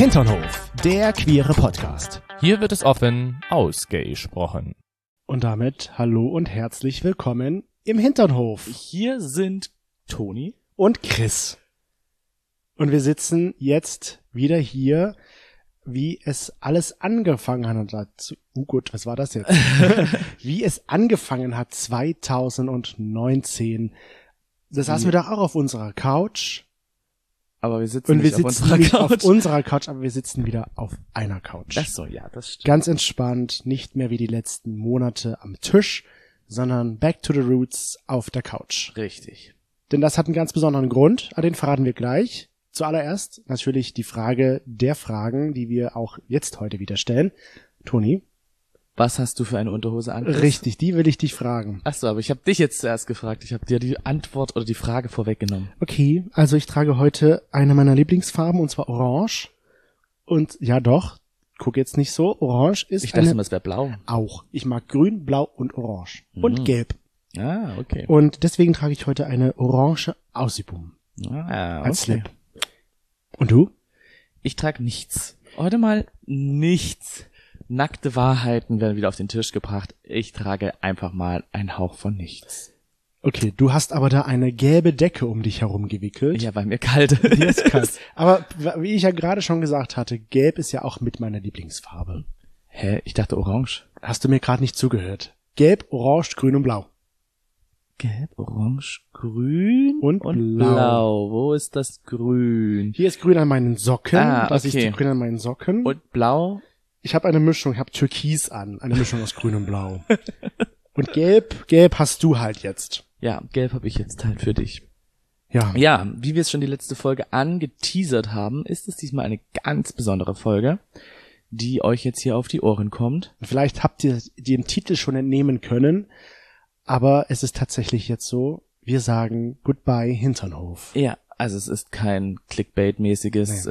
Hinternhof, der queere Podcast. Hier wird es offen ausgesprochen. Und damit hallo und herzlich willkommen im Hinternhof. Hier sind Toni und Chris. Und wir sitzen jetzt wieder hier, wie es alles angefangen hat. Gut, was war das jetzt? Wie es angefangen hat 2019. Das saßen wir doch auch auf unserer Couch. Aber wir sitzen nicht auf unserer Couch, aber wir sitzen wieder auf einer Couch. Ach so, ja, das stimmt. Ganz entspannt, nicht mehr wie die letzten Monate am Tisch, sondern back to the roots auf der Couch. Richtig. Denn das hat einen ganz besonderen Grund, aber den verraten wir gleich. Zuallererst natürlich die Frage der Fragen, die wir auch jetzt heute wieder stellen. Toni? Was hast du für eine Unterhose an? Richtig, die will ich dich fragen. Ach so, aber ich habe dich jetzt zuerst gefragt. Ich habe dir die Antwort oder die Frage vorweggenommen. Okay, also ich trage heute eine meiner Lieblingsfarben, und zwar Orange. Und ja doch, guck jetzt nicht so, Orange ist Ich dachte immer, es wäre blau. Auch. Ich mag Grün, Blau und Orange. Und Gelb. Ah, okay. Und deswegen trage ich heute eine orange Ausübung. Ah, okay. Als Slip. Und du? Ich trage nichts. Heute mal nichts. Nackte Wahrheiten werden wieder auf den Tisch gebracht. Ich trage einfach mal einen Hauch von nichts. Okay, du hast aber da eine gelbe Decke um dich herum gewickelt. Ja, weil mir kalt ist. Dir ist kalt. Aber wie ich ja gerade schon gesagt hatte, Gelb ist ja auch mit meiner Lieblingsfarbe. Hä? Ich dachte Orange. Hast du mir gerade nicht zugehört? Gelb, Orange, Grün und Blau. Gelb, Orange, Grün und Blau. Wo ist das Grün? Hier ist Grün an meinen Socken. Ah, Das okay. ist Grün an meinen Socken. Und Blau? Ich habe eine Mischung, ich habe Türkis an. Eine Mischung aus Grün und Blau. Und Gelb hast du halt jetzt. Ja, Gelb habe ich jetzt halt für dich. Ja. Ja, wie wir es schon die letzte Folge angeteasert haben, ist es diesmal eine ganz besondere Folge, die euch jetzt hier auf die Ohren kommt. Vielleicht habt ihr den Titel schon entnehmen können, aber es ist tatsächlich jetzt so, wir sagen Goodbye Hinternhof. Ja, also es ist kein Clickbait-mäßiges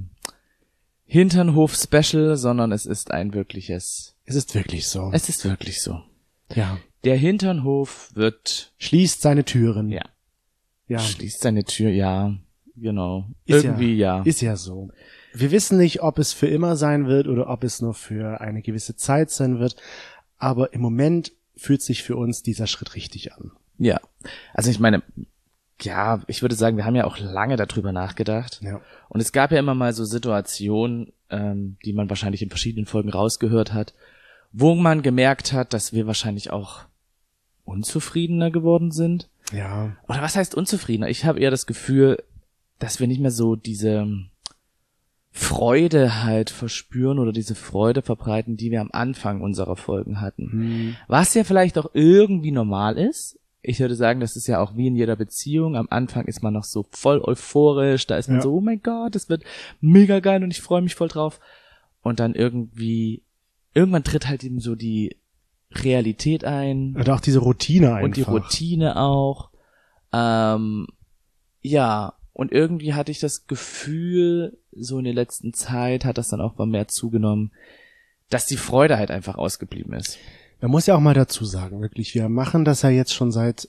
Hinternhof-Special, sondern es ist ein wirkliches... Es ist wirklich so. Es ist wirklich so. Ja. Der Hinternhof schließt seine Türen. Ja. Ja. Schließt seine Tür, ja, genau. Ist irgendwie ja. Ist ja so. Wir wissen nicht, ob es für immer sein wird oder ob es nur für eine gewisse Zeit sein wird, aber im Moment fühlt sich für uns dieser Schritt richtig an. Ja, also ich meine, ja, ich würde sagen, wir haben ja auch lange darüber nachgedacht. Ja. Und es gab ja immer mal so Situationen, die man wahrscheinlich in verschiedenen Folgen rausgehört hat, wo man gemerkt hat, dass wir wahrscheinlich auch unzufriedener geworden sind. Ja. Oder was heißt unzufriedener? Ich habe eher das Gefühl, dass wir nicht mehr so diese Freude halt verspüren oder diese Freude verbreiten, die wir am Anfang unserer Folgen hatten. Was ja vielleicht auch irgendwie normal ist. Ich würde sagen, das ist ja auch wie in jeder Beziehung. Am Anfang ist man noch so voll euphorisch, da ist man so, oh mein Gott, das wird mega geil und ich freue mich voll drauf. Und dann irgendwann tritt halt eben so die Realität ein. Oder auch diese Routine einfach. Und die Routine auch. Ja, und irgendwie hatte ich das Gefühl, so in der letzten Zeit hat das dann auch mal mehr zugenommen, dass die Freude halt einfach ausgeblieben ist. Man muss ja auch mal dazu sagen, wirklich, wir machen das ja jetzt schon seit,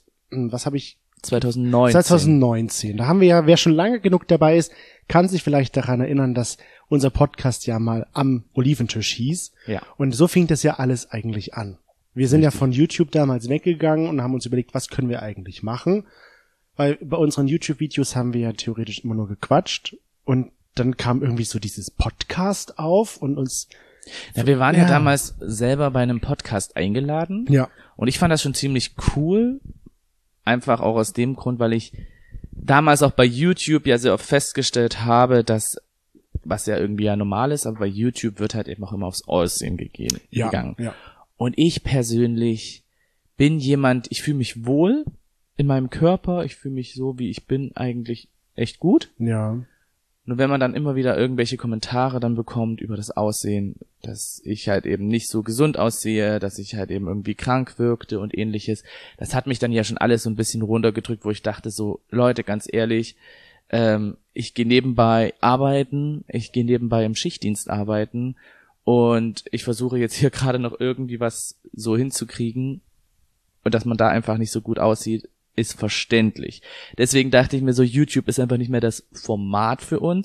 2019. Da haben wir ja, wer schon lange genug dabei ist, kann sich vielleicht daran erinnern, dass unser Podcast ja mal am Oliventisch hieß. Ja. Und so fing das ja alles eigentlich an. Wir sind ja von YouTube damals weggegangen und haben uns überlegt, was können wir eigentlich machen? Weil bei unseren YouTube-Videos haben wir ja theoretisch immer nur gequatscht und dann kam irgendwie so dieses Podcast auf und uns... Ja, wir waren ja damals selber bei einem Podcast eingeladen. Ja. Und ich fand das schon ziemlich cool. Einfach auch aus dem Grund, weil ich damals auch bei YouTube ja sehr oft festgestellt habe, dass, was ja irgendwie ja normal ist, aber bei YouTube wird halt eben auch immer aufs Aussehen gegangen. Ja. Und ich persönlich bin jemand, ich fühle mich wohl in meinem Körper, ich fühle mich so, wie ich bin, eigentlich echt gut. Ja. Nur wenn man dann immer wieder irgendwelche Kommentare dann bekommt über das Aussehen, dass ich halt eben nicht so gesund aussehe, dass ich halt eben irgendwie krank wirkte und ähnliches, das hat mich dann ja schon alles so ein bisschen runtergedrückt, wo ich dachte so, Leute, ganz ehrlich, ich gehe nebenbei arbeiten, ich gehe nebenbei im Schichtdienst arbeiten und ich versuche jetzt hier gerade noch irgendwie was so hinzukriegen und dass man da einfach nicht so gut aussieht, ist verständlich. Deswegen dachte ich mir so, YouTube ist einfach nicht mehr das Format für uns.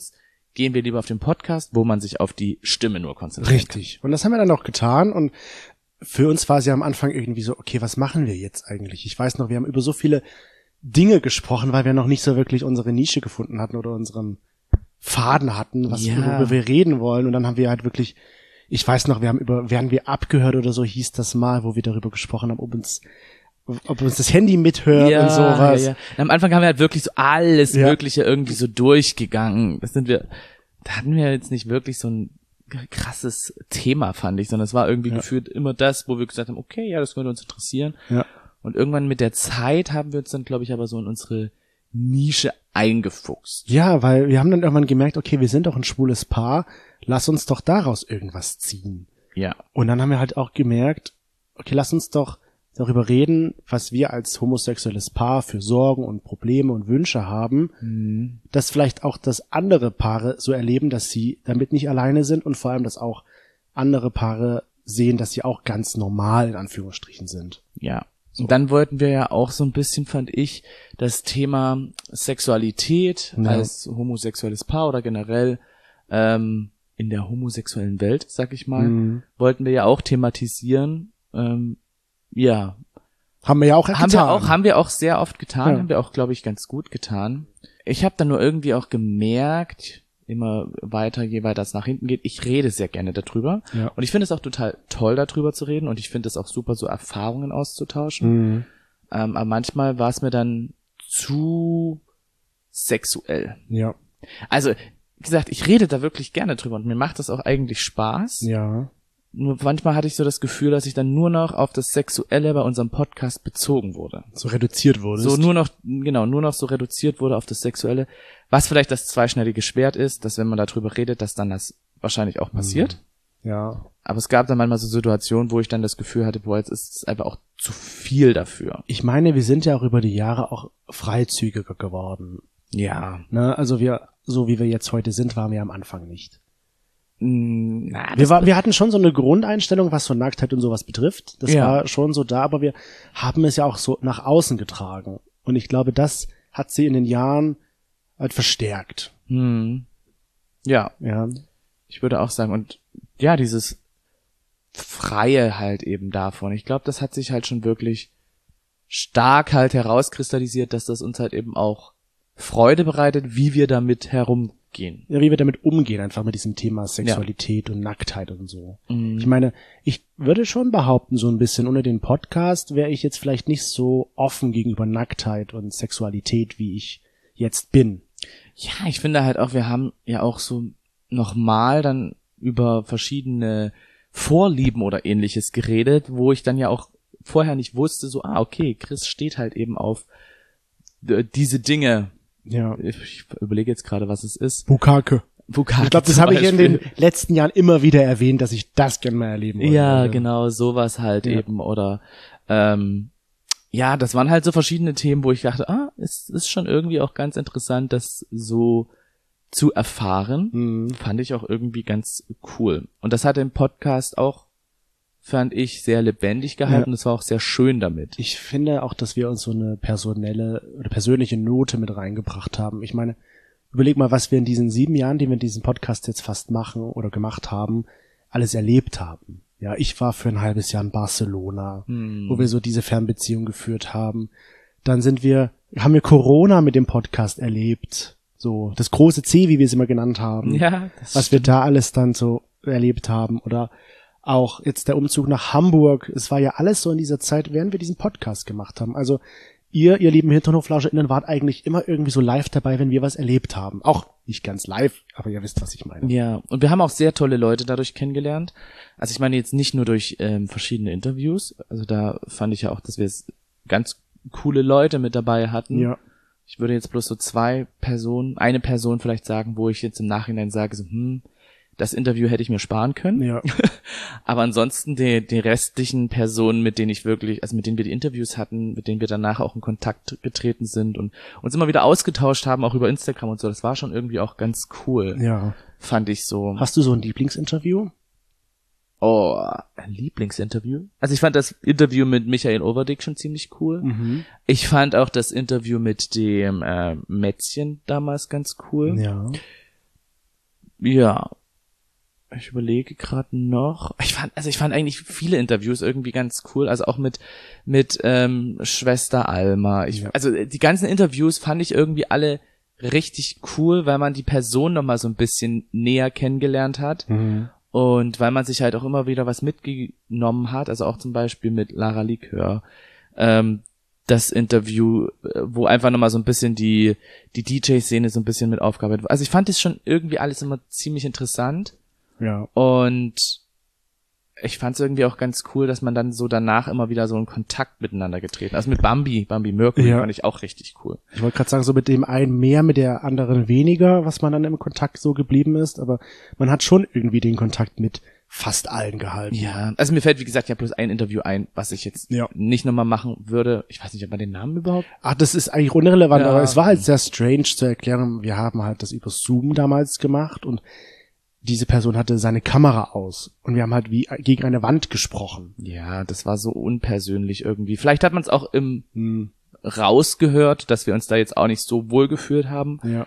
gehen wir lieber auf den Podcast, wo man sich auf die Stimme nur konzentriert. Richtig. Und das haben wir dann auch getan und für uns war es ja am Anfang irgendwie so, okay, was machen wir jetzt eigentlich? Ich weiß noch, wir haben über so viele Dinge gesprochen, weil wir noch nicht so wirklich unsere Nische gefunden hatten oder unseren Faden hatten, worüber wir reden wollen. Und dann haben wir halt wirklich, ich weiß noch, werden wir abgehört oder so, hieß das mal, wo wir darüber gesprochen haben, ob uns das Handy mithört und sowas. Ja. Am Anfang haben wir halt wirklich so alles Mögliche irgendwie so durchgegangen. Da hatten wir jetzt nicht wirklich so ein krasses Thema, fand ich, sondern es war irgendwie gefühlt immer das, wo wir gesagt haben, okay, ja, das könnte uns interessieren. Ja. Und irgendwann mit der Zeit haben wir uns dann, glaube ich, aber so in unsere Nische eingefuchst. Ja, weil wir haben dann irgendwann gemerkt, okay, wir sind doch ein schwules Paar, lass uns doch daraus irgendwas ziehen. Ja. Und dann haben wir halt auch gemerkt, okay, lass uns doch darüber reden, was wir als homosexuelles Paar für Sorgen und Probleme und Wünsche haben, dass vielleicht auch das andere Paare so erleben, dass sie damit nicht alleine sind und vor allem, dass auch andere Paare sehen, dass sie auch ganz normal in Anführungsstrichen sind. Ja. So. Und dann wollten wir ja auch so ein bisschen, fand ich, das Thema Sexualität als homosexuelles Paar oder generell in der homosexuellen Welt, sag ich mal, wollten wir ja auch thematisieren. Ja. Haben wir ja auch getan. Haben wir auch sehr oft getan, haben wir auch, glaube ich, ganz gut getan. Ich habe dann nur irgendwie auch gemerkt, immer weiter, je weiter es nach hinten geht, ich rede sehr gerne darüber. Ja. Und ich finde es auch total toll, darüber zu reden und ich finde es auch super, so Erfahrungen auszutauschen. Aber manchmal war es mir dann zu sexuell. Ja. Also, wie gesagt, ich rede da wirklich gerne drüber und mir macht das auch eigentlich Spaß. Ja. Nur manchmal hatte ich so das Gefühl, dass ich dann nur noch auf das Sexuelle bei unserem Podcast bezogen wurde. So reduziert wurde. So nur noch so reduziert wurde auf das Sexuelle. Was vielleicht das zweischneidige Schwert ist, dass wenn man darüber redet, dass dann das wahrscheinlich auch passiert. Ja. Aber es gab dann manchmal so Situationen, wo ich dann das Gefühl hatte, boah, jetzt ist es einfach auch zu viel dafür. Ich meine, wir sind ja auch über die Jahre auch freizügiger geworden. Ja. Ne, also so wie wir jetzt heute sind, waren wir am Anfang nicht. Na, wir hatten schon so eine Grundeinstellung, was so Nacktheit und sowas betrifft. Das war schon so da, aber wir haben es ja auch so nach außen getragen. Und ich glaube, das hat sie in den Jahren halt verstärkt. Ja. Ich würde auch sagen, und ja, dieses Freie halt eben davon. Ich glaube, das hat sich halt schon wirklich stark halt herauskristallisiert, dass das uns halt eben auch Freude bereitet, wie wir damit herumgehen. Ja, wie wir damit umgehen, einfach mit diesem Thema Sexualität und Nacktheit und so. Ich meine, ich würde schon behaupten, so ein bisschen ohne den Podcast wäre ich jetzt vielleicht nicht so offen gegenüber Nacktheit und Sexualität, wie ich jetzt bin. Ja, ich finde halt auch, wir haben ja auch so nochmal dann über verschiedene Vorlieben oder ähnliches geredet, wo ich dann ja auch vorher nicht wusste, so, okay, Chris steht halt eben auf diese Dinge. Ja. Ich überlege jetzt gerade, was es ist. Bukake. Ich glaube, das habe ich in den letzten Jahren immer wieder erwähnt, dass ich das gerne mal erleben wollte. Ja, genau, sowas halt eben. Oder ja, das waren halt so verschiedene Themen, wo ich dachte, es ist schon irgendwie auch ganz interessant, das so zu erfahren. Fand ich auch irgendwie ganz cool. Und das hat den Podcast auch, fand ich, sehr lebendig gehalten und es war auch sehr schön damit. Ich finde auch, dass wir uns so eine personelle oder persönliche Note mit reingebracht haben. Ich meine, überleg mal, was wir in diesen 7 Jahren, die wir diesen Podcast jetzt fast machen oder gemacht haben, alles erlebt haben. Ja, ich war für ein halbes Jahr in Barcelona, wo wir so diese Fernbeziehung geführt haben. Dann haben wir Corona mit dem Podcast erlebt. So, das große C, wie wir es immer genannt haben. Ja, was wir da alles dann so erlebt haben. Oder auch jetzt der Umzug nach Hamburg. Es war ja alles so in dieser Zeit, während wir diesen Podcast gemacht haben. Also ihr lieben HinternhoflauscherInnen, wart eigentlich immer irgendwie so live dabei, wenn wir was erlebt haben. Auch nicht ganz live, aber ihr wisst, was ich meine. Ja, und wir haben auch sehr tolle Leute dadurch kennengelernt. Also ich meine jetzt nicht nur durch verschiedene Interviews. Also da fand ich ja auch, dass wir ganz coole Leute mit dabei hatten. Ja. Ich würde jetzt bloß so eine Person vielleicht sagen, wo ich jetzt im Nachhinein sage, so, das Interview hätte ich mir sparen können. Ja. Aber ansonsten die restlichen Personen, mit denen wir die Interviews hatten, mit denen wir danach auch in Kontakt getreten sind und uns immer wieder ausgetauscht haben, auch über Instagram und so, das war schon irgendwie auch ganz cool. Ja. Fand ich so. Hast du so ein Lieblingsinterview? Oh, ein Lieblingsinterview? Also ich fand das Interview mit Michael Overdick schon ziemlich cool. Ich fand auch das Interview mit dem Mätzchen damals ganz cool. Ja. Ja. Ich überlege gerade noch. Ich fand eigentlich viele Interviews irgendwie ganz cool, also auch mit Schwester Alma. Also die ganzen Interviews fand ich irgendwie alle richtig cool, weil man die Person noch mal so ein bisschen näher kennengelernt hat. Mhm. Und weil man sich halt auch immer wieder was mitgenommen hat, also auch zum Beispiel mit Lara Likör, das Interview, wo einfach nochmal so ein bisschen die DJ-Szene so ein bisschen mit aufgearbeitet wird. Also ich fand das schon irgendwie alles immer ziemlich interessant. Ja. Und ich fand es irgendwie auch ganz cool, dass man dann so danach immer wieder so in Kontakt miteinander getreten. Also mit Bambi Mercury fand ich auch richtig cool. Ich wollte gerade sagen, so mit dem einen mehr, mit der anderen weniger, was man dann im Kontakt so geblieben ist, aber man hat schon irgendwie den Kontakt mit fast allen gehalten. Ja, also mir fällt, wie gesagt, ja bloß ein Interview ein, was ich jetzt nicht nochmal machen würde. Ich weiß nicht, ob man den Namen überhaupt... Ach, das ist eigentlich unrelevant, aber es war halt sehr strange zu erklären. Wir haben halt das über Zoom damals gemacht und diese Person hatte seine Kamera aus und wir haben halt wie gegen eine Wand gesprochen. Ja, das war so unpersönlich irgendwie. Vielleicht hat man es auch rausgehört, dass wir uns da jetzt auch nicht so wohl gefühlt haben. Ja.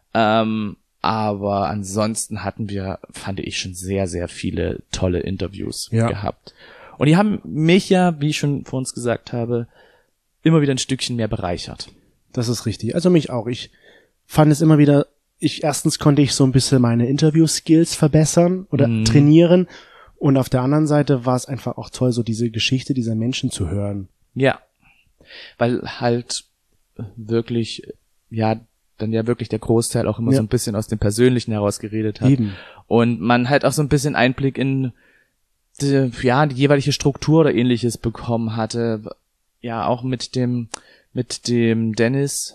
Aber ansonsten hatten wir, fand ich, schon sehr, sehr viele tolle Interviews gehabt. Und die haben mich ja, wie ich schon vor uns gesagt habe, immer wieder ein Stückchen mehr bereichert. Das ist richtig. Also mich auch. Ich fand es immer wieder... Erstens konnte ich so ein bisschen meine Interview-Skills verbessern oder trainieren und auf der anderen Seite war es einfach auch toll, so diese Geschichte dieser Menschen zu hören. Ja, weil halt wirklich, dann wirklich der Großteil auch immer so ein bisschen aus dem Persönlichen heraus geredet hat. Eben. Und man halt auch so ein bisschen Einblick in die jeweilige Struktur oder ähnliches bekommen hatte. Ja, auch mit dem Dennis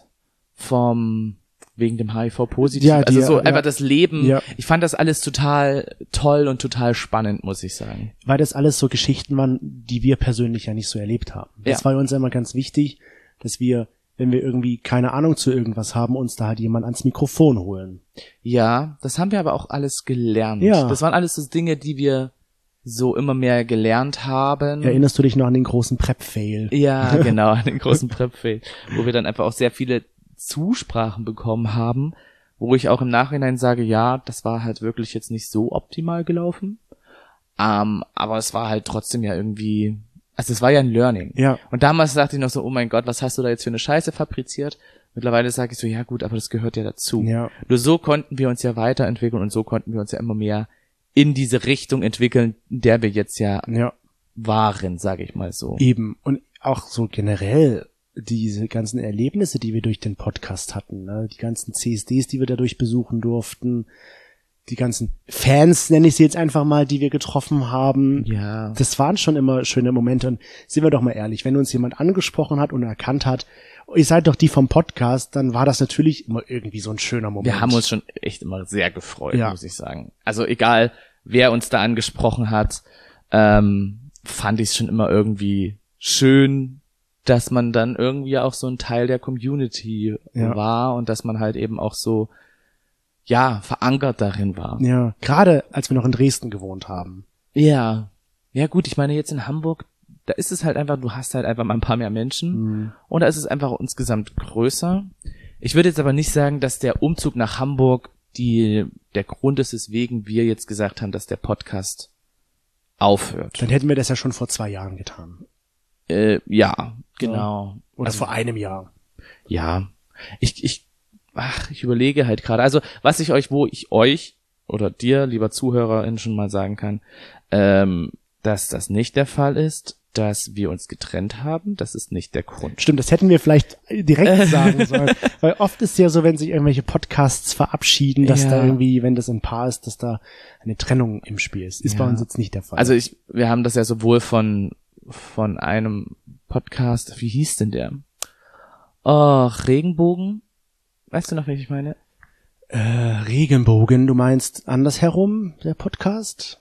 wegen dem HIV-Positiv, einfach das Leben. Ja. Ich fand das alles total toll und total spannend, muss ich sagen. Weil das alles so Geschichten waren, die wir persönlich ja nicht so erlebt haben. Das war uns immer ganz wichtig, dass wir, wenn wir irgendwie keine Ahnung zu irgendwas haben, uns da halt jemand ans Mikrofon holen. Ja, das haben wir aber auch alles gelernt. Ja. Das waren alles so Dinge, die wir so immer mehr gelernt haben. Erinnerst du dich noch an den großen Prep-Fail? Ja, genau, an den großen Prep-Fail, wo wir dann einfach auch sehr viele Zusprachen bekommen haben, wo ich auch im Nachhinein sage, ja, das war halt wirklich jetzt nicht so optimal gelaufen, aber es war halt trotzdem ja irgendwie, also es war ja ein Learning. Ja. Und damals dachte ich noch so, oh mein Gott, was hast du da jetzt für eine Scheiße fabriziert? Mittlerweile sage ich so, ja gut, aber das gehört ja dazu. Ja. Nur so konnten wir uns ja weiterentwickeln und so konnten wir uns ja immer mehr in diese Richtung entwickeln, in der wir jetzt ja waren, sage ich mal so. Eben. Und auch so generell diese ganzen Erlebnisse, die wir durch den Podcast hatten, ne? Die ganzen CSDs, die wir dadurch besuchen durften, die ganzen Fans, nenne ich sie jetzt einfach mal, die wir getroffen haben. Ja. Das waren schon immer schöne Momente. Und sind wir doch mal ehrlich, wenn uns jemand angesprochen hat und erkannt hat, ihr seid doch die vom Podcast, dann war das natürlich immer irgendwie so ein schöner Moment. Wir haben uns schon echt immer sehr gefreut, muss ich sagen. Also egal, wer uns da angesprochen hat, fand ich es schon immer irgendwie schön, dass man dann irgendwie auch so ein Teil der Community war und dass man halt eben auch so, verankert darin war. Ja, gerade als wir noch in Dresden gewohnt haben. Ja. Ja gut, ich meine jetzt in Hamburg, da ist es halt einfach, du hast halt einfach mal ein paar mehr Menschen und da ist es einfach insgesamt größer. Ich würde jetzt aber nicht sagen, dass der Umzug nach Hamburg der Grund ist, weswegen wir jetzt gesagt haben, dass der Podcast aufhört. Dann hätten wir das ja schon vor 2 Jahren getan. Ja, genau. Oder vor einem Jahr. Ja. Ich überlege halt gerade. Also, wo ich euch oder dir, lieber Zuhörerin, schon mal sagen kann, dass das nicht der Fall ist, dass wir uns getrennt haben. Das ist nicht der Grund. Stimmt, das hätten wir vielleicht direkt sagen sollen. Weil oft ist ja so, wenn sich irgendwelche Podcasts verabschieden, dass da irgendwie, wenn das ein Paar ist, dass da eine Trennung im Spiel ist. Ist bei uns jetzt nicht der Fall. Also wir haben das ja sowohl von einem Podcast, wie hieß denn der? Oh, Regenbogen. Weißt du noch, welchen ich meine? Regenbogen, du meinst andersherum, der Podcast?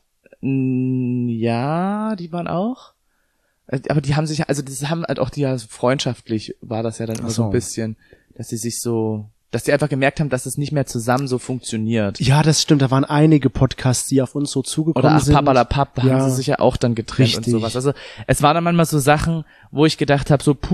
Ja, die waren auch. Aber die haben sich, also das haben halt auch freundschaftlich war das ja dann immer so ein bisschen, dass die einfach gemerkt haben, dass es nicht mehr zusammen so funktioniert. Ja, das stimmt, da waren einige Podcasts, die auf uns so zugekommen sind. Oder Papalapap, da haben sie sich ja auch dann getrennt und sowas. Also es waren dann manchmal so Sachen, wo ich gedacht habe, so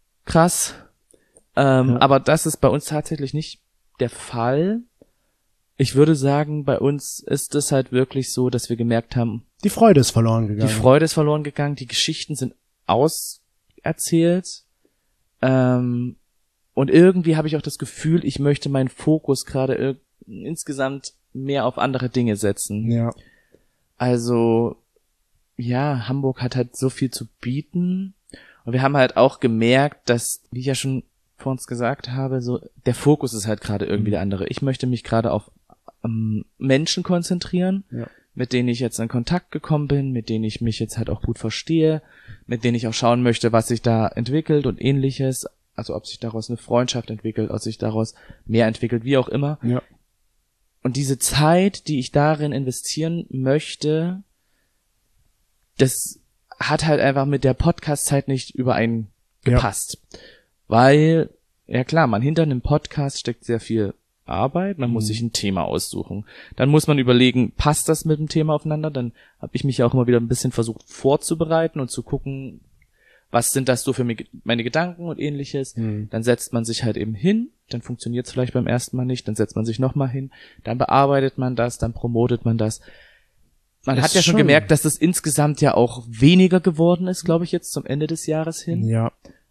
krass. Aber das ist bei uns tatsächlich nicht der Fall. ich würde sagen, bei uns ist es halt wirklich so, dass wir gemerkt haben, Die Freude ist verloren gegangen. die Freude ist verloren gegangen, die Geschichten sind auserzählt. Und irgendwie habe ich auch das Gefühl, ich möchte meinen Fokus gerade insgesamt mehr auf andere Dinge setzen. Ja. Also, ja, Hamburg hat halt so viel zu bieten. Und wir haben halt auch gemerkt, dass, wie ich ja schon vor uns gesagt habe, so der Fokus ist halt gerade irgendwie der andere. Ich möchte mich gerade auf Menschen konzentrieren, mit denen ich jetzt in Kontakt gekommen bin, mit denen ich mich jetzt halt auch gut verstehe, mit denen ich auch schauen möchte, was sich da entwickelt und ähnliches. Also ob sich daraus eine Freundschaft entwickelt, ob sich daraus mehr entwickelt, wie auch immer. Ja. Und diese Zeit, die ich darin investieren möchte, das hat halt einfach mit der Podcast-Zeit nicht übereingepasst. Ja. Weil, ja klar, hinter einem Podcast steckt sehr viel Arbeit, man muss sich ein Thema aussuchen. Dann muss man überlegen, passt das mit dem Thema aufeinander? Dann habe ich mich ja auch immer wieder ein bisschen versucht vorzubereiten und zu gucken, was sind das so für meine Gedanken und ähnliches. Dann setzt man sich halt eben hin, dann funktioniert es vielleicht beim ersten Mal nicht, dann setzt man sich nochmal hin, dann bearbeitet man das, dann promotet man das. Man hat ja schon gemerkt, dass das insgesamt ja auch weniger geworden ist, glaube ich, jetzt zum Ende des Jahres hin. Ja.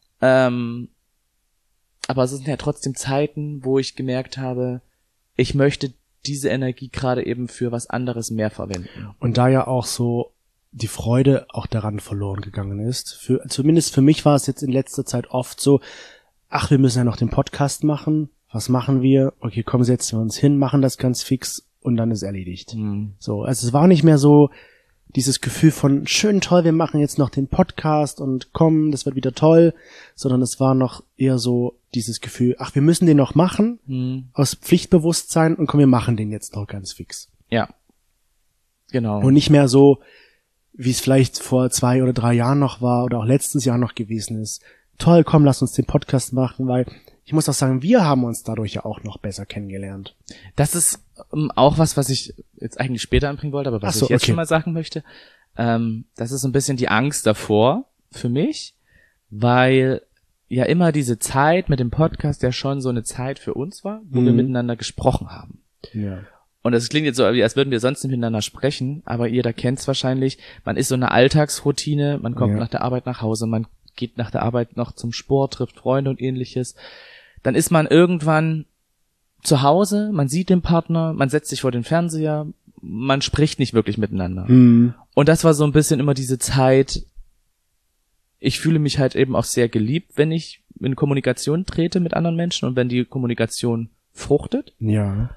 Aber es sind ja trotzdem Zeiten, wo ich gemerkt habe, ich möchte diese Energie gerade eben für was anderes mehr verwenden. Und da ja auch so die Freude auch daran verloren gegangen ist. Zumindest für mich war es jetzt in letzter Zeit oft so, ach, wir müssen ja noch den Podcast machen. Was machen wir? Okay, komm, setzen wir uns hin, machen das ganz fix und dann ist erledigt. So, also es war nicht mehr so dieses Gefühl von schön, toll, wir machen jetzt noch den Podcast und komm, das wird wieder toll, sondern es war noch eher so dieses Gefühl, ach, wir müssen den noch machen, aus Pflichtbewusstsein und komm, wir machen den jetzt noch ganz fix. Ja, genau. Und nicht mehr so, wie es vielleicht vor 2 oder 3 Jahren noch war oder auch letztes Jahr noch gewesen ist. Toll, komm, lass uns den Podcast machen, weil ich muss auch sagen, wir haben uns dadurch ja auch noch besser kennengelernt. Das ist auch was ich jetzt eigentlich später anbringen wollte, aber was ich jetzt schon mal sagen möchte. Das ist so ein bisschen die Angst davor für mich, weil ja immer diese Zeit mit dem Podcast ja schon so eine Zeit für uns war, wo wir miteinander gesprochen haben. Ja. Und das klingt jetzt so, als würden wir sonst nicht miteinander sprechen, aber jeder kennt es wahrscheinlich. Man ist so eine Alltagsroutine, man kommt nach der Arbeit nach Hause, man geht nach der Arbeit noch zum Sport, trifft Freunde und ähnliches. Dann ist man irgendwann zu Hause, man sieht den Partner, man setzt sich vor den Fernseher, man spricht nicht wirklich miteinander. Und das war so ein bisschen immer diese Zeit, ich fühle mich halt eben auch sehr geliebt, wenn ich in Kommunikation trete mit anderen Menschen und wenn die Kommunikation fruchtet. Ja.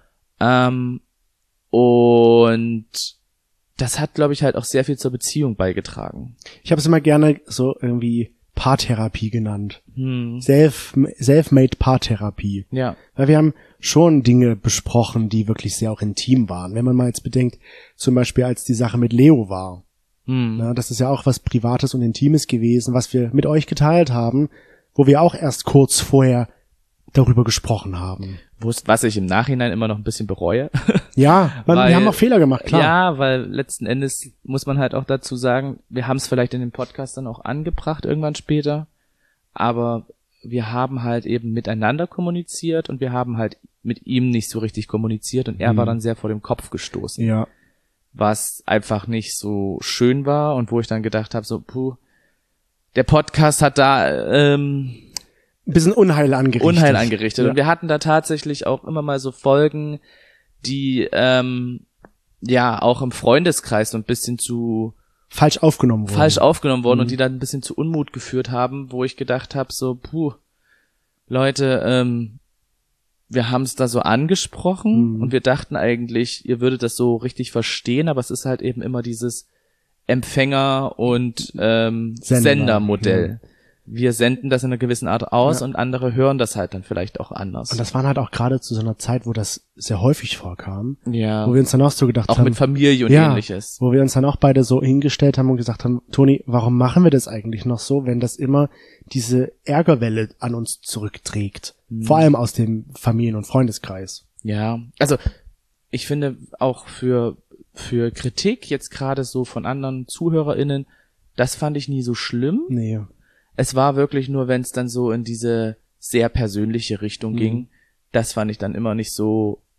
Und das hat, glaube ich, halt auch sehr viel zur Beziehung beigetragen. Ich habe es immer gerne so irgendwie Paartherapie genannt. Self-made Paartherapie. Ja. Weil wir haben schon Dinge besprochen, die wirklich sehr auch intim waren. Wenn man mal jetzt bedenkt, zum Beispiel als die Sache mit Leo war. Na, das ist ja auch was Privates und Intimes gewesen, was wir mit euch geteilt haben, wo wir auch erst kurz vorher darüber gesprochen haben. Was ich im Nachhinein immer noch ein bisschen bereue. Ja, wir haben auch Fehler gemacht, klar. Ja, weil letzten Endes muss man halt auch dazu sagen, wir haben es vielleicht in dem Podcast dann auch angebracht irgendwann später, aber wir haben halt eben miteinander kommuniziert und wir haben halt mit ihm nicht so richtig kommuniziert und er war dann sehr vor dem Kopf gestoßen. Ja. Was einfach nicht so schön war und wo ich dann gedacht habe, so, der Podcast hat da ein bisschen Unheil angerichtet. Ja. Und wir hatten da tatsächlich auch immer mal so Folgen, die ja auch im Freundeskreis so ein bisschen zu falsch aufgenommen wurden und die dann ein bisschen zu Unmut geführt haben, wo ich gedacht habe, so, Leute, wir haben es da so angesprochen und wir dachten eigentlich, ihr würdet das so richtig verstehen, aber es ist halt eben immer dieses Empfänger- und Sendermodell. Ja. Wir senden das in einer gewissen Art aus und andere hören das halt dann vielleicht auch anders. Und das waren halt auch gerade zu so einer Zeit, wo das sehr häufig vorkam. Ja. Wo wir uns dann auch so gedacht haben. Auch mit Familie und ähnliches. Wo wir uns dann auch beide so hingestellt haben und gesagt haben, Toni, warum machen wir das eigentlich noch so, wenn das immer diese Ärgerwelle an uns zurückträgt? Vor allem aus dem Familien- und Freundeskreis. Ja, also ich finde auch für Kritik jetzt gerade so von anderen ZuhörerInnen, das fand ich nie so schlimm. Nee. Es war wirklich nur, wenn es dann so in diese sehr persönliche Richtung ging, das fand ich dann immer nicht so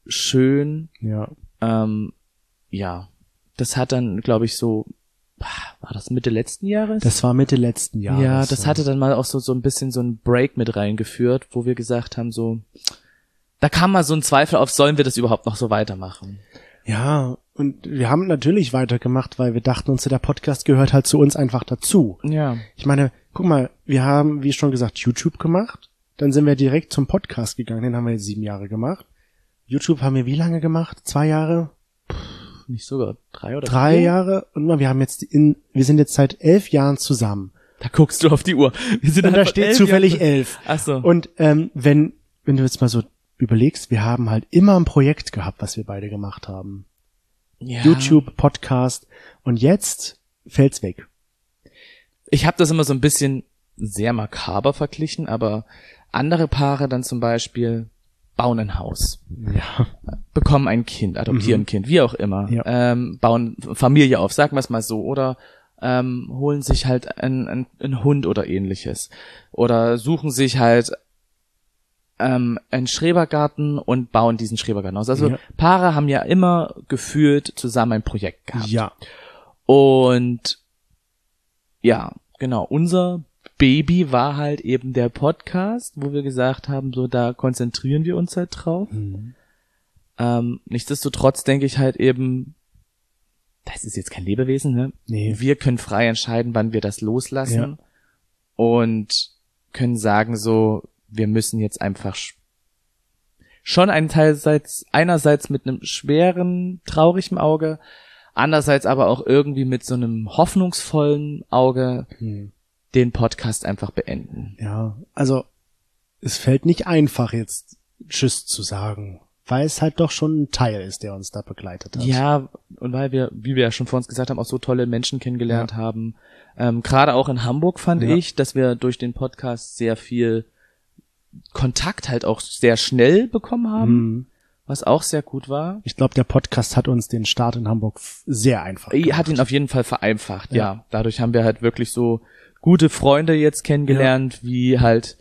schön. Ja. Ja, das hat dann, glaube ich, so, war das Mitte letzten Jahres? Das war Mitte letzten Jahres. Ja, das hatte dann mal auch so ein bisschen so ein Break mit reingeführt, wo wir gesagt haben, so, da kam mal so ein Zweifel auf, sollen wir das überhaupt noch so weitermachen? Ja, und wir haben natürlich weitergemacht, weil wir dachten uns, der Podcast gehört halt zu uns einfach dazu. Ja. Ich meine, guck mal, wir haben, wie schon gesagt, YouTube gemacht. Dann sind wir direkt zum Podcast gegangen. Den haben wir jetzt 7 Jahre gemacht. YouTube haben wir wie lange gemacht? 2 Jahre? Nicht sogar 3 oder 3 4? Jahre. Und wir haben jetzt wir sind jetzt seit 11 Jahren zusammen. Da guckst du auf die Uhr. Wir sind Und da einfach steht 11 zufällig Jahre. 11. Ach so. Und wenn du jetzt mal so überlegst, wir haben halt immer ein Projekt gehabt, was wir beide gemacht haben. Ja. YouTube, Podcast. Und jetzt fällt's weg. Ich habe das immer so ein bisschen sehr makaber verglichen, aber andere Paare dann zum Beispiel bauen ein Haus, Ja. bekommen ein Kind, adoptieren ein Kind, wie auch immer, Ja. bauen Familie auf, sagen wir es mal so, oder holen sich halt einen Hund oder ähnliches. Oder suchen sich halt einen Schrebergarten und bauen diesen Schrebergarten aus. Also Ja. Paare haben ja immer gefühlt zusammen ein Projekt gehabt. Ja. Und ja, genau, unser Baby war halt eben der Podcast, wo wir gesagt haben, so da konzentrieren wir uns halt drauf. Nichtsdestotrotz denke ich halt eben, das ist jetzt kein Lebewesen, ne? Nee. Wir können frei entscheiden, wann wir das loslassen und können sagen so, wir müssen jetzt einfach schon einerseits mit einem schweren, traurigen Auge, andererseits aber auch irgendwie mit so einem hoffnungsvollen Auge den Podcast einfach beenden. Ja, also es fällt nicht einfach jetzt Tschüss zu sagen, weil es halt doch schon ein Teil ist, der uns da begleitet hat. Ja, und weil wir, wie wir ja schon vor uns gesagt haben, auch so tolle Menschen kennengelernt haben. Gerade auch in Hamburg fand ich, dass wir durch den Podcast sehr viel Kontakt halt auch sehr schnell bekommen haben, was auch sehr gut war. Ich glaube, der Podcast hat uns den Start in Hamburg sehr einfach gemacht. Hat ihn auf jeden Fall vereinfacht, ja. Dadurch haben wir halt wirklich so gute Freunde jetzt kennengelernt, wie halt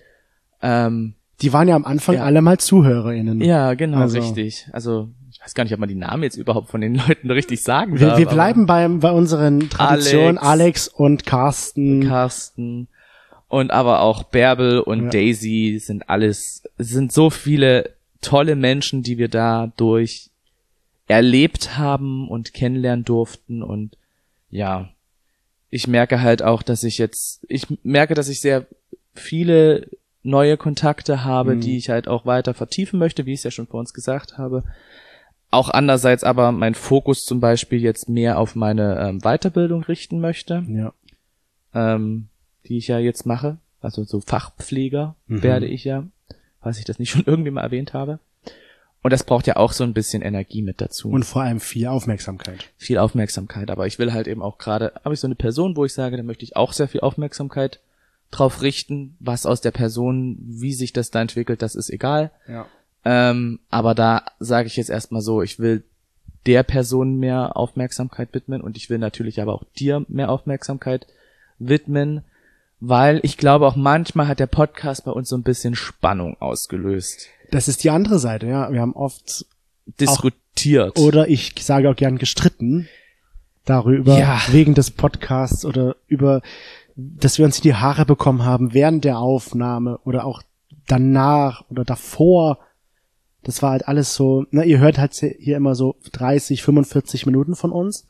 die waren ja am Anfang alle mal ZuhörerInnen. ja, genau, Also- richtig. Also ich weiß gar nicht, ob man die Namen jetzt überhaupt von den Leuten richtig sagen Wir darf. bleiben bei unseren Traditionen, Alex und Carsten. Carsten und aber auch Bärbel und Daisy sind so viele tolle Menschen, die wir dadurch erlebt haben und kennenlernen durften. Und ja, ich merke halt auch, dass ich sehr viele neue Kontakte habe, die ich halt auch weiter vertiefen möchte, wie ich es ja schon vor uns gesagt habe. Auch andererseits aber mein Fokus zum Beispiel jetzt mehr auf meine Weiterbildung richten möchte, die ich ja jetzt mache. Also so Fachpfleger werde ich ja, falls ich das nicht schon irgendwie mal erwähnt habe. Und das braucht ja auch so ein bisschen Energie mit dazu. Und vor allem viel Aufmerksamkeit. Viel Aufmerksamkeit. Aber ich will halt eben auch gerade, habe ich so eine Person, wo ich sage, da möchte ich auch sehr viel Aufmerksamkeit drauf richten. Was aus der Person, wie sich das da entwickelt, das ist egal. Ja. Aber da sage ich jetzt erstmal so, ich will der Person mehr Aufmerksamkeit widmen und ich will natürlich aber auch dir mehr Aufmerksamkeit widmen, weil ich glaube auch manchmal hat der Podcast bei uns so ein bisschen Spannung ausgelöst. Das ist die andere Seite, ja. Wir haben oft Diskutiert. oder ich sage auch gern gestritten darüber, wegen des Podcasts oder über, dass wir uns in die Haare bekommen haben während der Aufnahme oder auch danach oder davor. Das war halt alles so, ihr hört halt hier immer so 30, 45 Minuten von uns.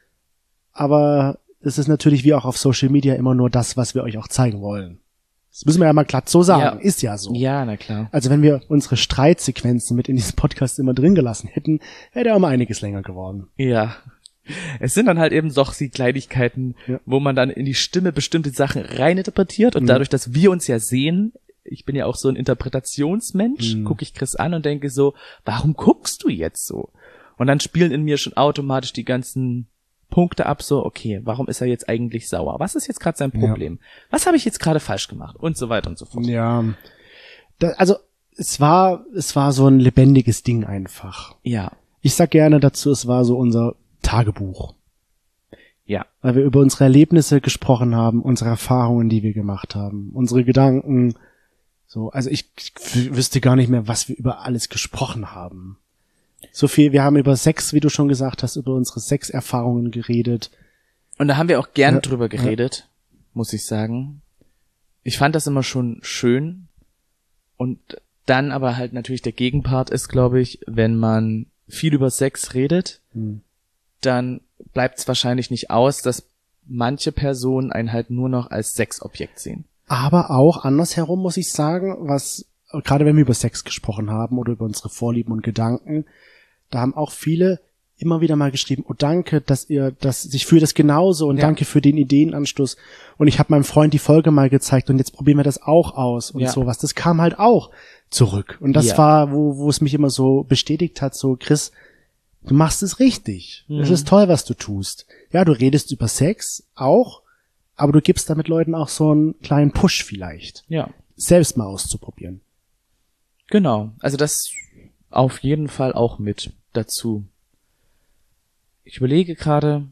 Aber es ist natürlich wie auch auf Social Media immer nur das, was wir euch auch zeigen wollen. Das müssen wir ja mal glatt so sagen. Ist ja so. Ja, na klar. Also wenn wir unsere Streitsequenzen mit in diesem Podcast immer drin gelassen hätten, wäre der um einiges länger geworden. Ja. Es sind dann halt eben doch die Kleinigkeiten, wo man dann in die Stimme bestimmte Sachen reininterpretiert und dadurch, dass wir uns ja sehen, ich bin ja auch so ein Interpretationsmensch, gucke ich Chris an und denke so, warum guckst du jetzt so? Und dann spielen in mir schon automatisch die ganzen Punkte ab, so, okay, warum ist er jetzt eigentlich sauer? Was ist jetzt gerade sein Problem? Was habe ich jetzt gerade falsch gemacht? Und so weiter und so fort. Ja, also es war so ein lebendiges Ding einfach. Ja. Ich sag gerne dazu, es war so unser Tagebuch. Ja. Weil wir über unsere Erlebnisse gesprochen haben, unsere Erfahrungen, die wir gemacht haben, unsere Gedanken. So, also ich wüsste gar nicht mehr, was wir über alles gesprochen haben. So viel, wir haben über Sex, wie du schon gesagt hast, über unsere Sexerfahrungen geredet. Und da haben wir auch gern drüber geredet, muss ich sagen. Ich fand das immer schon schön. Und dann aber halt natürlich der Gegenpart ist, glaube ich, wenn man viel über Sex redet, dann bleibt es wahrscheinlich nicht aus, dass manche Personen einen halt nur noch als Sexobjekt sehen. Aber auch andersherum muss ich sagen, was, gerade wenn wir über Sex gesprochen haben oder über unsere Vorlieben und Gedanken, da haben auch viele immer wieder mal geschrieben, oh danke, dass ich fühle das genauso und danke für den Ideenanstoß. Und ich habe meinem Freund die Folge mal gezeigt und jetzt probieren wir das auch aus und sowas. Das kam halt auch zurück. Und das war, wo es mich immer so bestätigt hat, so Chris, du machst es richtig. Es ist toll, was du tust. Ja, du redest über Sex auch, aber du gibst damit Leuten auch so einen kleinen Push vielleicht. Ja. Selbst mal auszuprobieren. Genau. Also das auf jeden Fall auch mit dazu. Ich überlege gerade,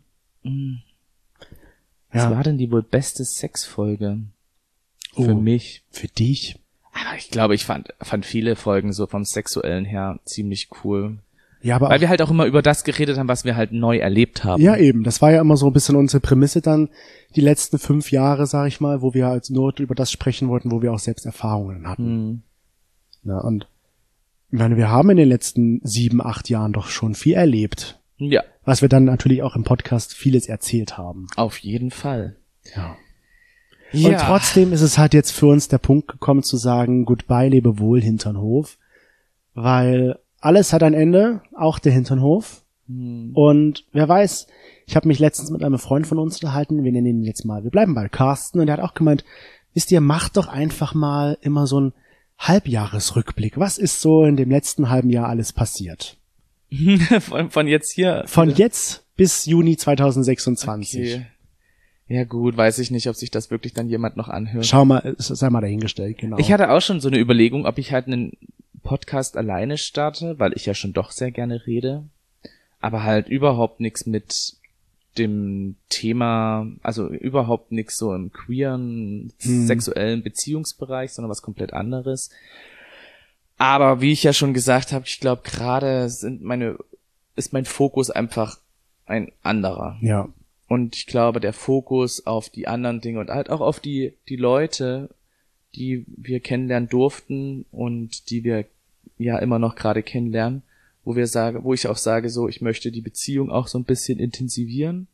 was war denn die wohl beste Sexfolge für mich? Für dich? Aber ich glaube, ich fand viele Folgen so vom Sexuellen her ziemlich cool. Ja, aber weil wir halt auch immer über das geredet haben, was wir halt neu erlebt haben. Ja, eben. Das war ja immer so ein bisschen unsere Prämisse dann, die letzten 5 Jahre, sag ich mal, wo wir halt nur über das sprechen wollten, wo wir auch selbst Erfahrungen hatten. Ja, und ich meine, wir haben in den letzten 7, 8 Jahren doch schon viel erlebt. Ja. Was wir dann natürlich auch im Podcast vieles erzählt haben. Auf jeden Fall. Ja. Und trotzdem ist es halt jetzt für uns der Punkt gekommen zu sagen, goodbye, Lebewohl, Hinternhof. Weil alles hat ein Ende, auch der Hinternhof. Und wer weiß, ich habe mich letztens mit einem Freund von uns unterhalten, wir nennen ihn jetzt mal, wir bleiben bei Carsten, und der hat auch gemeint, wisst ihr, macht doch einfach mal immer so ein Halbjahresrückblick. Was ist so in dem letzten halben Jahr alles passiert? von jetzt hier? Von jetzt bis Juni 2026. Okay. Ja gut, weiß ich nicht, ob sich das wirklich dann jemand noch anhört. Schau mal, sei mal dahingestellt, genau. Ich hatte auch schon so eine Überlegung, ob ich halt einen Podcast alleine starte, weil ich ja schon doch sehr gerne rede, aber halt überhaupt nichts mit dem Thema, also überhaupt nichts so im queeren, sexuellen Beziehungsbereich, sondern was komplett anderes. Aber wie ich ja schon gesagt habe, ich glaube, gerade ist mein Fokus einfach ein anderer. Ja. Und ich glaube, der Fokus auf die anderen Dinge und halt auch auf die Leute, die wir kennenlernen durften und die wir ja immer noch gerade kennenlernen, wo ich auch sage, so, ich möchte die Beziehung auch so ein bisschen intensivieren.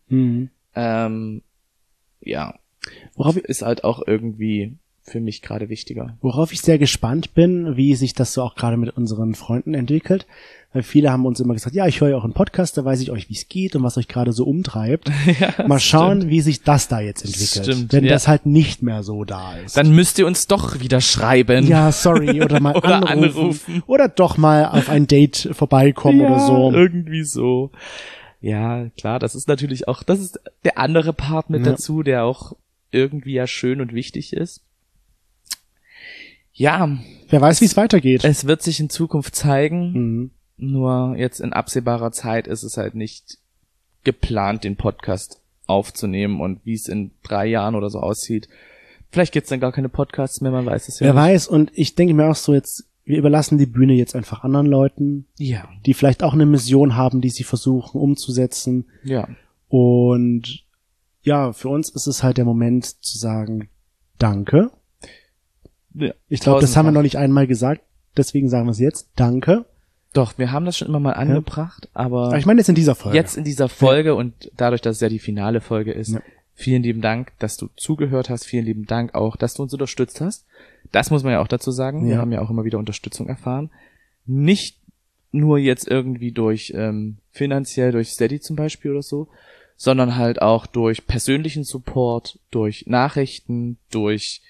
Ja. Worauf ist halt auch irgendwie für mich gerade wichtiger. Worauf ich sehr gespannt bin, wie sich das so auch gerade mit unseren Freunden entwickelt. Weil viele haben uns immer gesagt, ja, ich höre ja auch einen Podcast, da weiß ich euch, wie es geht und was euch gerade so umtreibt. Ja, mal schauen, wie sich das da jetzt entwickelt. Wenn das halt nicht mehr so da ist. Dann müsst ihr uns doch wieder schreiben. Ja, sorry. Oder mal oder anrufen. Oder doch mal auf ein Date vorbeikommen oder so. Irgendwie so. Ja, klar, das ist natürlich auch, das ist der andere Part mit dazu, der auch irgendwie ja schön und wichtig ist. Ja. Wer weiß, wie es weitergeht. Es wird sich in Zukunft zeigen. Nur jetzt in absehbarer Zeit ist es halt nicht geplant, den Podcast aufzunehmen, und wie es in 3 Jahren oder so aussieht. Vielleicht gibt's dann gar keine Podcasts mehr, man weiß es ja nicht. Wer weiß, und ich denke mir auch so jetzt, wir überlassen die Bühne jetzt einfach anderen Leuten, die vielleicht auch eine Mission haben, die sie versuchen umzusetzen. Ja. Und ja, für uns ist es halt der Moment zu sagen, danke. Ja, ich glaube, das haben wir noch nicht einmal gesagt, deswegen sagen wir es jetzt. Danke. Doch, wir haben das schon immer mal angebracht, aber ich meine jetzt in dieser Folge. Jetzt in dieser Folge und dadurch, dass es ja die finale Folge ist, vielen lieben Dank, dass du zugehört hast, vielen lieben Dank auch, dass du uns unterstützt hast. Das muss man ja auch dazu sagen, wir haben ja auch immer wieder Unterstützung erfahren. Nicht nur jetzt irgendwie durch finanziell, durch Steady zum Beispiel oder so, sondern halt auch durch persönlichen Support, durch Nachrichten, durch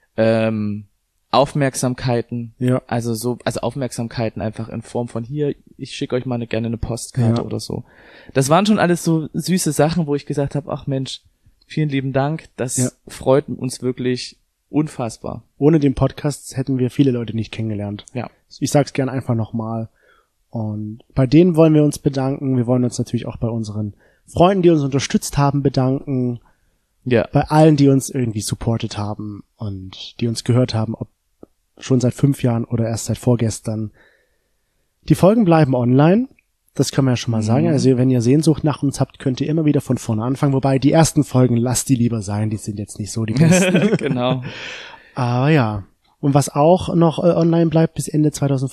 Aufmerksamkeiten, also Aufmerksamkeiten einfach in Form von hier, ich schicke euch mal gerne eine Postkarte oder so. Das waren schon alles so süße Sachen, wo ich gesagt habe, ach Mensch, vielen lieben Dank, das freut uns wirklich unfassbar. Ohne den Podcast hätten wir viele Leute nicht kennengelernt. Ja. Ich sag's gern einfach nochmal. Und bei denen wollen wir uns bedanken. Wir wollen uns natürlich auch bei unseren Freunden, die uns unterstützt haben, bedanken. Ja. Bei allen, die uns irgendwie supportet haben und die uns gehört haben, ob schon seit 5 Jahren oder erst seit vorgestern. Die Folgen bleiben online. Das können wir ja schon mal sagen. Also wenn ihr Sehnsucht nach uns habt, könnt ihr immer wieder von vorne anfangen. Wobei die ersten Folgen, lasst die lieber sein. Die sind jetzt nicht so die besten. Genau. Aber ja. Und was auch noch online bleibt bis Ende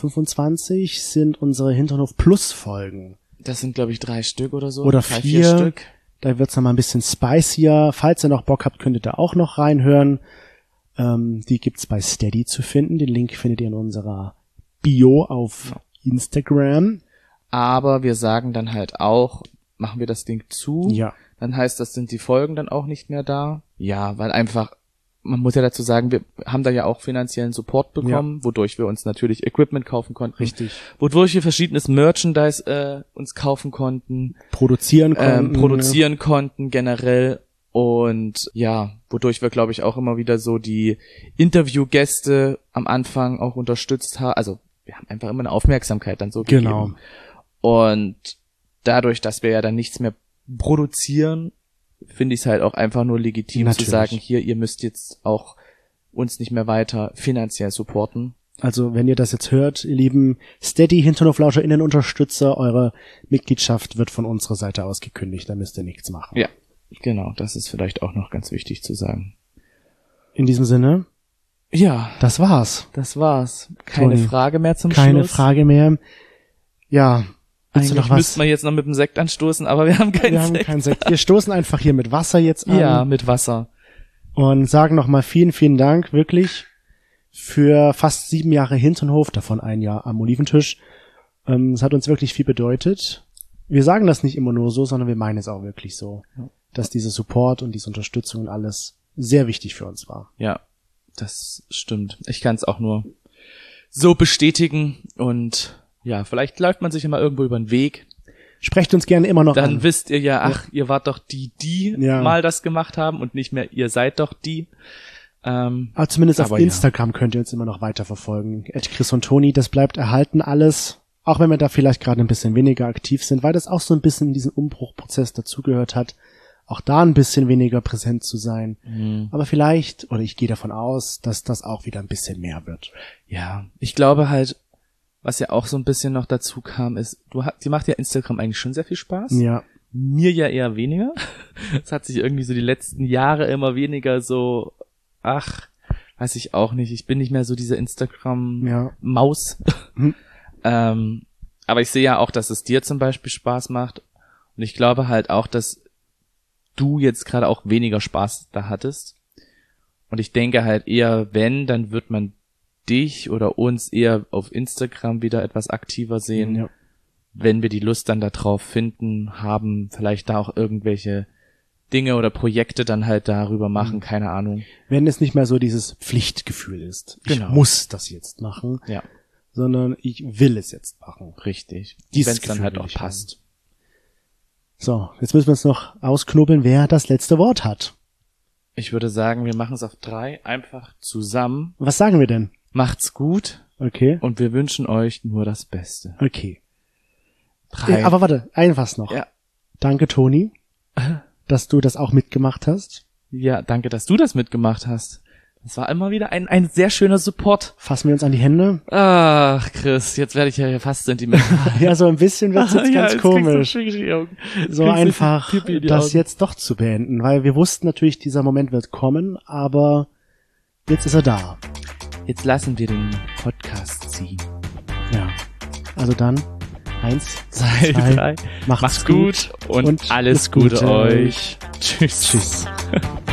2025 sind unsere Hinternhof Plus Folgen. Das sind, glaube ich, 3 Stück oder so. Oder 3, 4 Stück. Da wird's noch mal ein bisschen spicier. Falls ihr noch Bock habt, könnt ihr da auch noch reinhören. Die gibt's bei Steady zu finden. Den Link findet ihr in unserer Bio auf Instagram. Aber wir sagen dann halt auch, machen wir das Ding zu. Ja. Dann heißt das, sind die Folgen dann auch nicht mehr da. Ja, weil einfach, man muss ja dazu sagen, wir haben da ja auch finanziellen Support bekommen, wodurch wir uns natürlich Equipment kaufen konnten. Richtig. Wodurch wir verschiedenes Merchandise uns kaufen konnten. Produzieren konnten generell. Und ja, wodurch wir, glaube ich, auch immer wieder so die Interviewgäste am Anfang auch unterstützt haben. Also wir haben einfach immer eine Aufmerksamkeit dann so gegeben. Genau. Und dadurch, dass wir ja dann nichts mehr produzieren, finde ich es halt auch einfach nur legitim Natürlich. zu sagen, hier, ihr müsst jetzt auch uns nicht mehr weiter finanziell supporten. Also wenn ihr das jetzt hört, ihr lieben Steady-HinternhoflauscherInnen-Unterstützer, eure Mitgliedschaft wird von unserer Seite aus gekündigt, da müsst ihr nichts machen. Ja, genau, das ist vielleicht auch noch ganz wichtig zu sagen. In diesem Sinne, ja, das war's. Keine Toni, Frage mehr zum Keine Schluss. Frage mehr. Ja, willst du Eigentlich noch was? müssten wir jetzt noch mit dem Sekt anstoßen, aber wir haben keinen Wir haben Sekt. keinen Sekt. Wir stoßen einfach hier mit Wasser jetzt an. Ja, mit Wasser. Und sagen nochmal vielen, vielen Dank wirklich für fast 7 Jahre Hinternhof, davon 1 Jahr am Oliventisch. Es hat uns wirklich viel bedeutet. Wir sagen das nicht immer nur so, sondern wir meinen es auch wirklich so, dass dieser Support und diese Unterstützung und alles sehr wichtig für uns war. Ja, das stimmt. Ich kann es auch nur so bestätigen und ja, vielleicht läuft man sich immer irgendwo über den Weg. Sprecht uns gerne immer noch Dann an. wisst ihr ja, ach, ihr wart doch die Ja. mal das gemacht haben und nicht mehr, ihr seid doch die. Aber zumindest auf aber ja. Instagram könnt ihr uns immer noch weiterverfolgen. @Chris und Toni, das bleibt erhalten alles. Auch wenn wir da vielleicht gerade ein bisschen weniger aktiv sind, weil das auch so ein bisschen in diesen Umbruchprozess dazugehört hat, auch da ein bisschen weniger präsent zu sein. Aber vielleicht, oder ich gehe davon aus, dass das auch wieder ein bisschen mehr wird. Ja, ich glaube halt, was ja auch so ein bisschen noch dazu kam, ist, dir macht ja Instagram eigentlich schon sehr viel Spaß. Ja. Mir ja eher weniger. Es hat sich irgendwie so die letzten Jahre immer weniger so, weiß ich auch nicht. Ich bin nicht mehr so diese Instagram-Maus. Aber ich sehe ja auch, dass es dir zum Beispiel Spaß macht. Und ich glaube halt auch, dass du jetzt gerade auch weniger Spaß da hattest. Und ich denke halt eher, dann wird man dich oder uns eher auf Instagram wieder etwas aktiver sehen, Ja. wenn wir die Lust dann da drauf finden, haben, vielleicht da auch irgendwelche Dinge oder Projekte dann halt darüber machen, keine Ahnung. Wenn es nicht mehr so dieses Pflichtgefühl ist. Genau. Ich muss das jetzt machen, Ja, sondern ich will es jetzt machen. richtig. Dieses Wenn es dann Gefühl halt will auch ich passt. So, jetzt müssen wir uns noch ausknobeln, wer das letzte Wort hat. Ich würde sagen, wir machen es auf 3 einfach zusammen. Was sagen wir denn? Macht's gut Okay. und wir wünschen euch nur das Beste. Okay. 3. Aber warte, was noch. Ja. Danke, Toni, dass du das auch mitgemacht hast. Ja, danke, dass du das mitgemacht hast. Das war immer wieder ein sehr schöner Support. Fassen wir uns an die Hände. Ach, Chris, jetzt werde ich ja fast sentimental. Ja, so ein bisschen wird's jetzt ganz komisch. So einfach Pipi in die das Augen. jetzt doch zu beenden, weil wir wussten natürlich, dieser Moment wird kommen, aber jetzt ist er da. Jetzt lassen wir den Podcast ziehen. Ja. Also dann, 1, 2, 2, 3. macht's Macht's gut und alles Gute euch. Tschüss. Tschüss.